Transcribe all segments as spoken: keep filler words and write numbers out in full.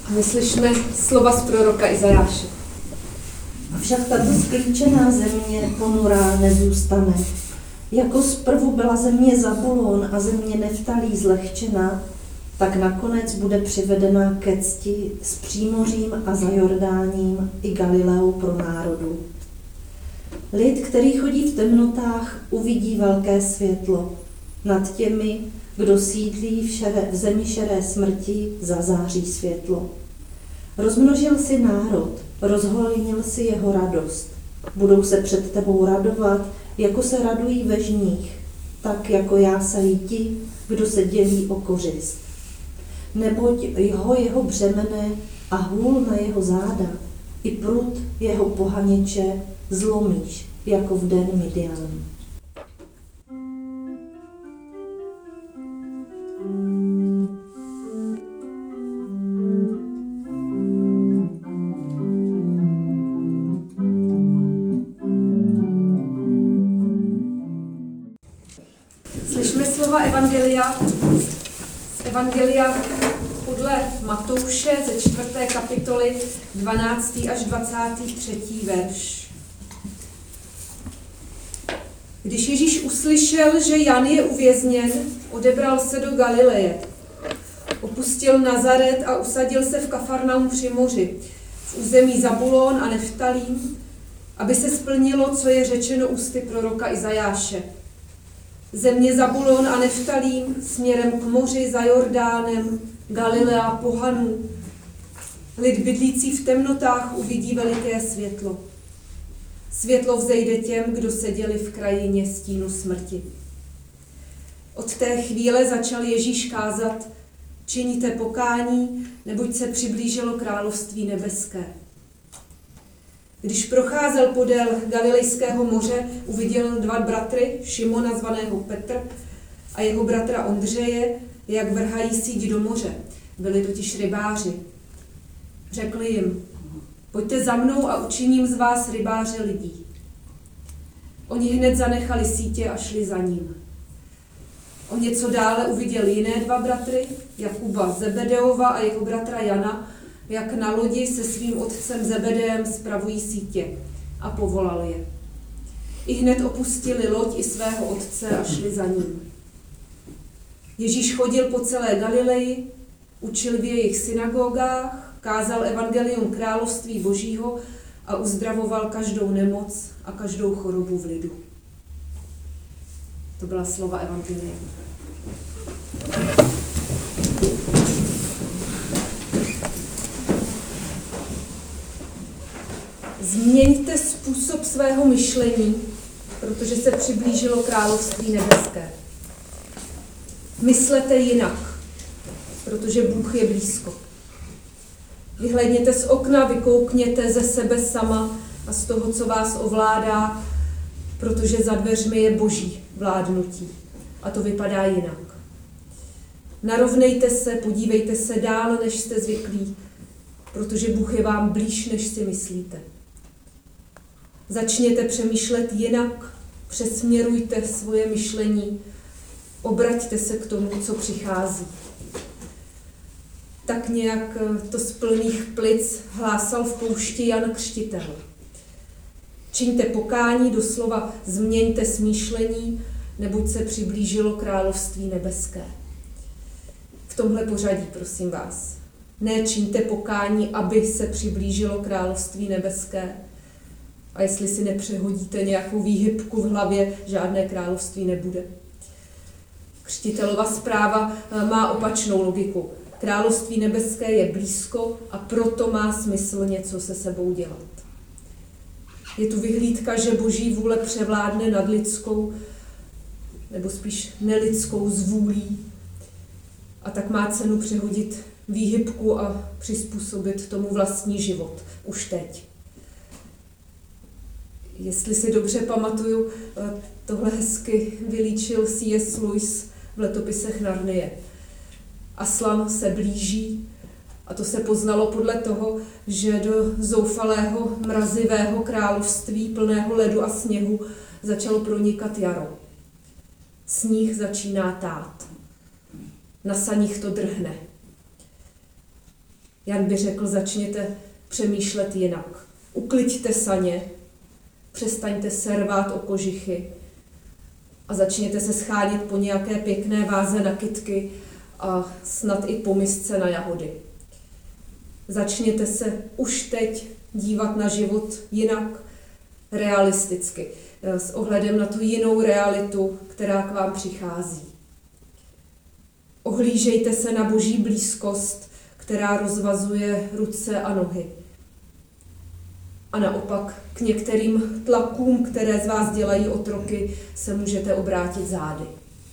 A my slyšíme slova z proroka Izajáše. Avšak tato sklíčená země ponurá nezůstane. Jako zprvu byla země Zabulón a země Neftalí zlehčena, tak nakonec bude přivedena ke cti s přímořím a za Jordáním i Galileou pro národu. Lid, který chodí v temnotách, uvidí velké světlo. Nad těmi, kdo sídlí v, šere, v zemi šeré smrti, zazáří světlo. Rozmnožil si národ, rozhojnil si jeho radost. Budou se před tebou radovat, jako se radují ve žních, tak jako jásají ti, kdo se dělí o kořist. Neboť jeho jeho břemene a hůl na jeho záda, i prut jeho pohaněče zlomíš, jako v den Midian. Slyšme slova Evangelia, z Evangelia podle Matouše ze čtvrté kapitoly dvanáctý až dvacátý třetí verš. Když Ježíš uslyšel, že Jan je uvězněn, odebral se do Galileje. Opustil Nazaret a usadil se v Kafarnaum při moři, v území Zabulón a Neftalím, aby se splnilo, co je řečeno ústy proroka Izajáše. Země Zabulón a Neftalím směrem k moři za Jordánem, Galilea pohanů. Lid bydlící v temnotách uvidí veliké světlo. Světlo vzejde těm, kdo seděli v krajině stínu smrti. Od té chvíle začal Ježíš kázat: činíte pokání, neboť se přiblížilo království nebeské. Když procházel podél Galilejského moře, uviděl dva bratry, Šimona zvaného Petr a jeho bratra Ondřeje, jak vrhají síť do moře. Byli totiž rybáři. Řekli jim: pojďte za mnou a učiním z vás rybáře lidí. Oni hned zanechali sítě a šli za ním. O něco dále uviděl jiné dva bratry, Jakuba Zebedeova a jeho bratra Jana, jak na lodi se svým otcem Zebedeem spravují sítě, a povolal je. I hned opustili loď i svého otce a šli za ním. Ježíš chodil po celé Galileji, učil v jejich synagogách, kázal evangelium království Božího a uzdravoval každou nemoc a každou chorobu v lidu. To byla slova evangelia. Změňte způsob svého myšlení, protože se přiblížilo království nebeské. Myslete jinak, protože Bůh je blízko. Vyhlédněte z okna, vykoukněte ze sebe sama a z toho, co vás ovládá, protože za dveřmi je Boží vládnutí. A to vypadá jinak. Narovnejte se, podívejte se dál, než jste zvyklí, protože Bůh je vám blíž, než si myslíte. Začněte přemýšlet jinak, přesměrujte svoje myšlení, obraťte se k tomu, co přichází. Tak nějak to z plných plic hlásal v poušti Jan Křtitel. Čiňte pokání, doslova změňte smýšlení, neboť se přiblížilo království nebeské. V tomhle pořadí, prosím vás. Ne čiňte pokání, aby se přiblížilo království nebeské. A jestli si nepřehodíte nějakou výhybku v hlavě, žádné království nebude. Křtitelova zpráva má opačnou logiku. Království nebeské je blízko a proto má smysl něco se sebou dělat. Je tu vyhlídka, že Boží vůle převládne nad lidskou, nebo spíš nelidskou zvůlí. A tak má cenu přehodit výhybku a přizpůsobit tomu vlastní život. Už teď. Jestli si dobře pamatuju, tohle hezky vylíčil C S Lewis v letopisech Narnie. Aslan se blíží, a to se poznalo podle toho, že do zoufalého mrazivého království plného ledu a sněhu začalo pronikat jaro. Sníh začíná tát. Na saních to drhne. Jan by řekl, začněte přemýšlet jinak. Ukliďte saně, přestaňte se rvát o kožichy a začněte se schánět po nějaké pěkné váze na kytky a snad i po misce na jahody. Začněte se už teď dívat na život jinak, realisticky, s ohledem na tu jinou realitu, která k vám přichází. Ohlížejte se na Boží blízkost, která rozvazuje ruce a nohy. A naopak k některým tlakům, které z vás dělají otroky, se můžete obrátit zády.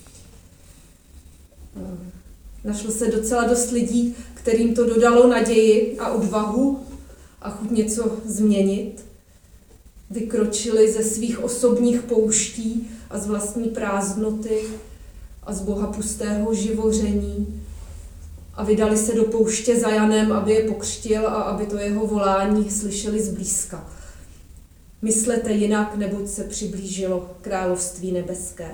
Našlo se docela dost lidí, kterým to dodalo naději a odvahu a chuť něco změnit. Vykročili ze svých osobních pouští a z vlastní prázdnoty a z bohapustého živoření a vydali se do pouště za Janem, aby je pokřtil a aby to jeho volání slyšeli zblízka. Myslete jinak, neboť se přiblížilo království nebeské.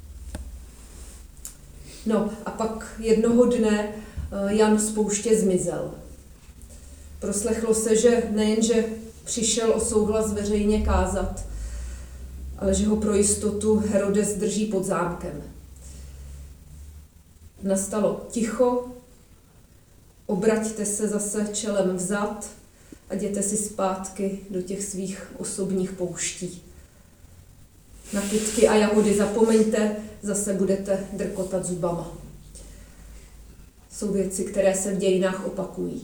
No a pak jednoho dne Jan z pouště zmizel. Proslechlo se, že nejenže přišel o souhlas veřejně kázat, ale že ho pro jistotu Herodes drží pod zámkem. Nastalo ticho, obraťte se zase čelem vzad a jděte si zpátky do těch svých osobních pouští. Na kytky a jahody zapomeňte, zase budete drkotat zubama. Jsou věci, které se v dějinách opakují.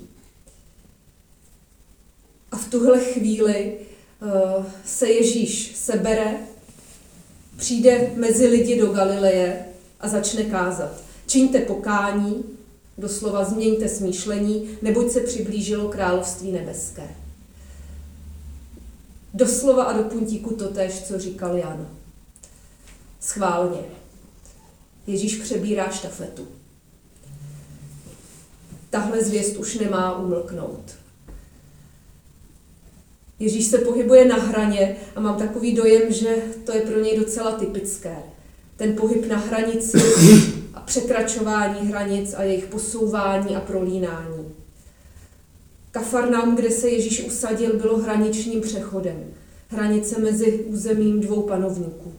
A v tuhle chvíli uh, se Ježíš sebere, přijde mezi lidi do Galileje a začne kázat. Čiňte pokání, doslova změňte smýšlení, neboť se přiblížilo království nebeské. Doslova a do puntíku totéž, co říkal Jan. Schválně. Ježíš přebírá štafetu. Tahle zvěst už nemá umlknout. Ježíš se pohybuje na hraně a mám takový dojem, že to je pro něj docela typické. Ten pohyb na hranici a překračování hranic a jejich posouvání a prolínání. Kafarnaum, kde se Ježíš usadil, bylo hraničním přechodem. Hranice mezi územím dvou panovníků.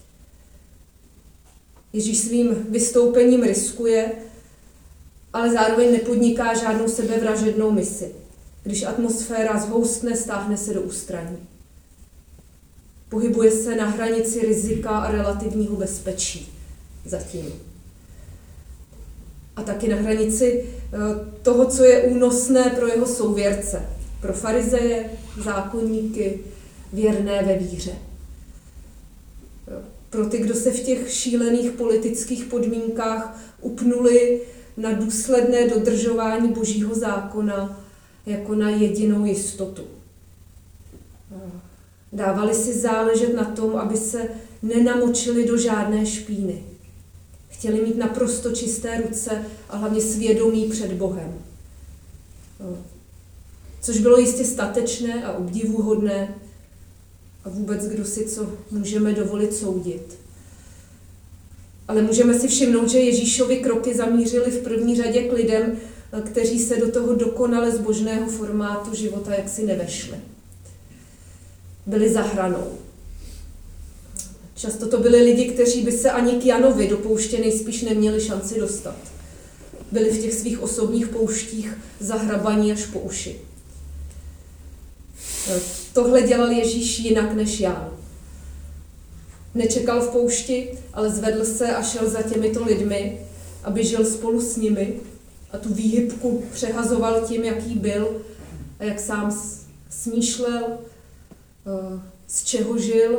Ježíš svým vystoupením riskuje, ale zároveň nepodniká žádnou sebevražednou misi. Když atmosféra zhoustne, stáhne se do ústraní. Pohybuje se na hranici rizika a relativního bezpečí zatím. A taky na hranici toho, co je únosné pro jeho souvěrce, pro farizeje, zákonníky, věrné ve víře. Pro ty, kdo se v těch šílených politických podmínkách upnuli na důsledné dodržování Božího zákona jako na jedinou jistotu. Dávali si záležet na tom, aby se nenamočili do žádné špíny. Chtěli mít naprosto čisté ruce a hlavně svědomí před Bohem. Což bylo jistě statečné a obdivuhodné a vůbec kdo si co můžeme dovolit soudit. Ale můžeme si všimnout, že Ježíšovy kroky zamířily v první řadě k lidem, kteří se do toho dokonale zbožného formátu života jaksi nevešli. Byli za hranou. Často to byli lidi, kteří by se ani k Janovi do pouště nejspíš neměli šanci dostat. Byli v těch svých osobních pouštích zahrabaní až po uši. Tohle dělal Ježíš jinak než Jan. Nečekal v poušti, ale zvedl se a šel za těmito lidmi, aby žil spolu s nimi a tu výhybku přehazoval tím, jaký byl a jak sám smýšlel, z čeho žil,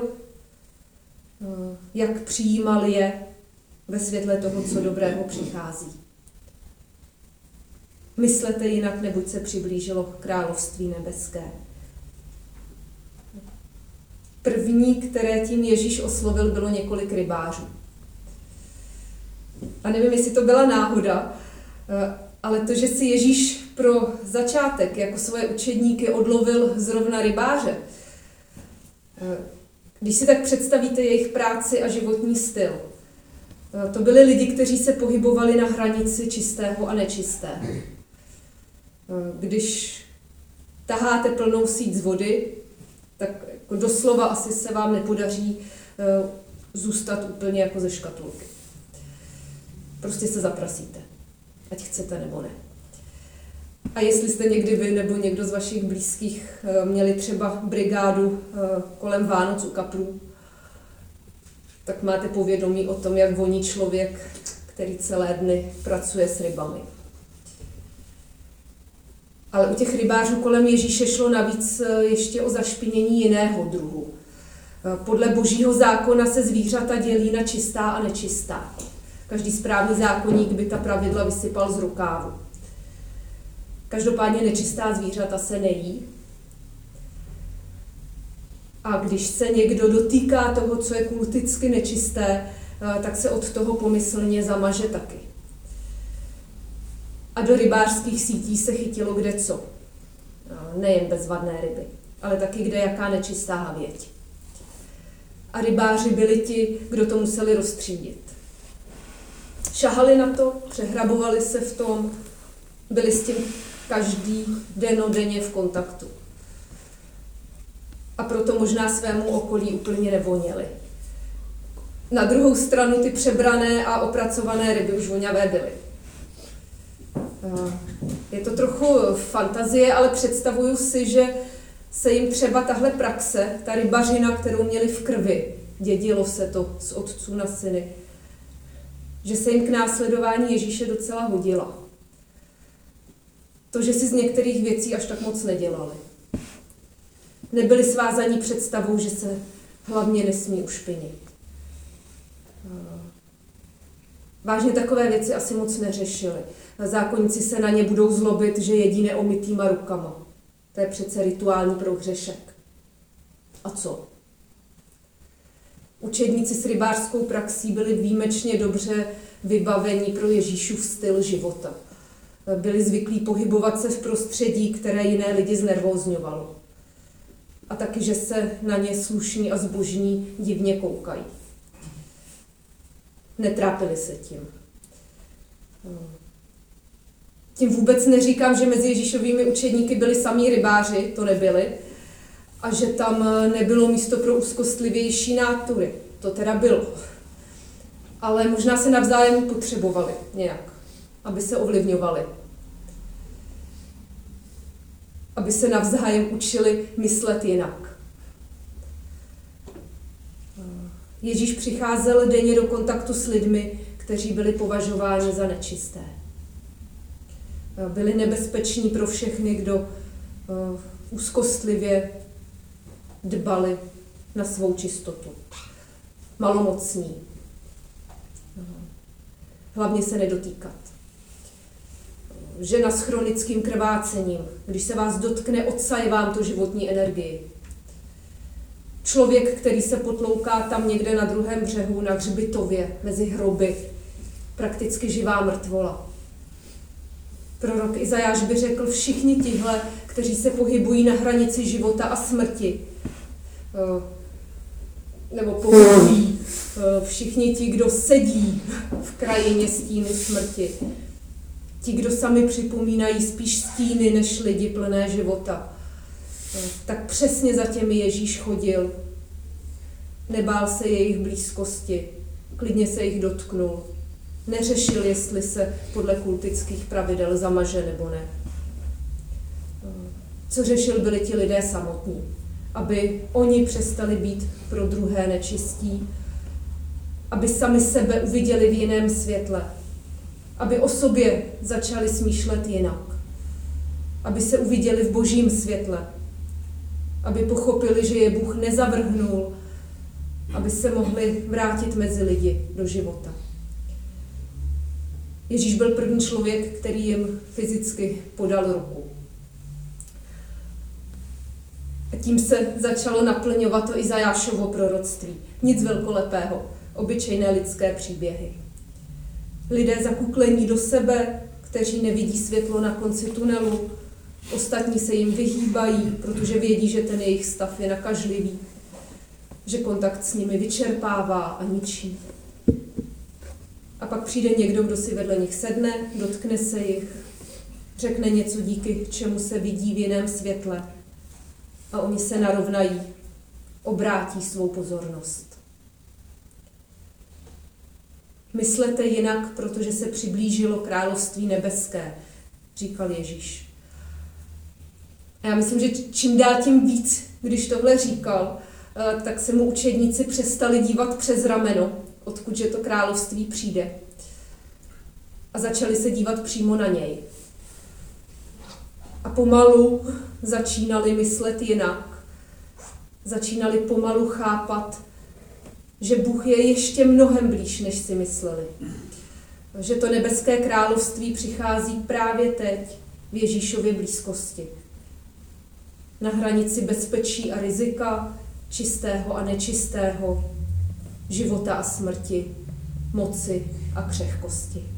jak přijímal je ve světle toho, co dobrého přichází. Myslete jinak, neboť se přiblížilo království nebeské. První, které tím Ježíš oslovil, bylo několik rybářů. A nevím, jestli to byla náhoda, ale to, že si Ježíš pro začátek jako svoje učedníky odlovil zrovna rybáře. Když si tak představíte jejich práci a životní styl, to byli lidi, kteří se pohybovali na hranici čistého a nečistého. Když taháte plnou síť z vody, tak jako doslova asi se vám nepodaří zůstat úplně jako ze škatulky. Prostě se zaprasíte, ať chcete nebo ne. A jestli jste někdy vy nebo někdo z vašich blízkých měli třeba brigádu kolem Vánoc u kaprů, tak máte povědomí o tom, jak voní člověk, který celé dny pracuje s rybami. Ale u těch rybářů kolem Ježíše šlo navíc ještě o zašpinění jiného druhu. Podle božího zákona se zvířata dělí na čistá a nečistá. Každý správný zákonník by ta pravidla vysypal z rukávu. Každopádně nečistá zvířata se nejí. A když se někdo dotýká toho, co je kulticky nečisté, tak se od toho pomyslně zamaže taky. A do rybářských sítí se chytilo kdeco. Nejen bezvadné ryby, ale taky kde jaká nečistá havěť. A rybáři byli ti, kdo to museli rozstřídit. Šahali na to, přehrabovali se v tom, byli s tím každý denodenně v kontaktu. A proto možná svému okolí úplně nevoněli. Na druhou stranu ty přebrané a opracované ryby už voňavé byly. Je to trochu fantazie, ale představuju si, že se jim třeba tahle praxe, ta rybařina, kterou měli v krvi, dědilo se to z otců na syny, že se jim k následování Ježíše docela hodila. To, že si z některých věcí až tak moc nedělali. Nebyli svázaní představou, že se hlavně nesmí ušpinit. Vážně takové věci asi moc neřešili. Zákonníci se na ně budou zlobit, že jedí neomytýma rukama. To je přece rituální prohřešek. A co? Učedníci s rybářskou praxí byli výjimečně dobře vybavení pro Ježíšův styl života. Byli zvyklí pohybovat se v prostředí, které jiné lidi znervózňovalo. A taky, že se na ně slušní a zbožní divně koukají. Netrápili se tím. Tím vůbec neříkám, že mezi Ježíšovými učedníky byli samí rybáři, to nebyli, a že tam nebylo místo pro úzkostlivější nátury. To teda bylo. Ale možná se navzájem potřebovali nějak, aby se ovlivňovali. Aby se navzájem učili myslet jinak. Ježíš přicházel denně do kontaktu s lidmi, kteří byli považováni za nečisté. Byli nebezpeční pro všechny, kdo úzkostlivě dbali na svou čistotu. Malomocní. Hlavně se nedotýkat. Žena s chronickým krvácením. Když se vás dotkne, odsaje vám to životní energii. Člověk, který se potlouká tam někde na druhém břehu, na hřbitově, mezi hroby. Prakticky živá mrtvola. Prorok Izajáš by řekl, všichni tihle, kteří se pohybují na hranici života a smrti, nebo pohybují, všichni ti, kdo sedí v krajině stínu smrti, ti, kdo sami připomínají spíš stíny než lidi plné života, tak přesně za těmi Ježíš chodil. Nebál se jejich blízkosti, klidně se jich dotknul. Neřešil, jestli se podle kultických pravidel zamaže nebo ne. Co řešil, byli ti lidé samotní. Aby oni přestali být pro druhé nečistí, aby sami sebe uviděli v jiném světle, aby o sobě začali smýšlet jinak, aby se uviděli v božím světle, aby pochopili, že je Bůh nezavrhnul, aby se mohli vrátit mezi lidi do života. Ježíš byl první člověk, který jim fyzicky podal ruku. A tím se začalo naplňovat to Izajášovo proroctví. Nic velkolepého, obyčejné lidské příběhy. Lidé zakuklení do sebe, kteří nevidí světlo na konci tunelu, ostatní se jim vyhýbají, protože vědí, že ten jejich stav je nakažlivý, že kontakt s nimi vyčerpává a ničí. A pak přijde někdo, kdo si vedle nich sedne, dotkne se jich řekne něco, díky čemu se vidí v jiném světle a oni se narovnají, obrátí svou pozornost. Myslete jinak, protože se přiblížilo království nebeské, říkal Ježíš. A já myslím, že čím dál tím víc, když tohle říkal, tak se mu učedníci přestali dívat přes rameno, odkud že to království přijde. A začali se dívat přímo na něj. A pomalu začínali myslet jinak. Začínali pomalu chápat, že Bůh je ještě mnohem blíž, než si mysleli. Že to nebeské království přichází právě teď v Ježíšově blízkosti. Na hranici bezpečí a rizika, čistého a nečistého, života a smrti, moci a křehkosti.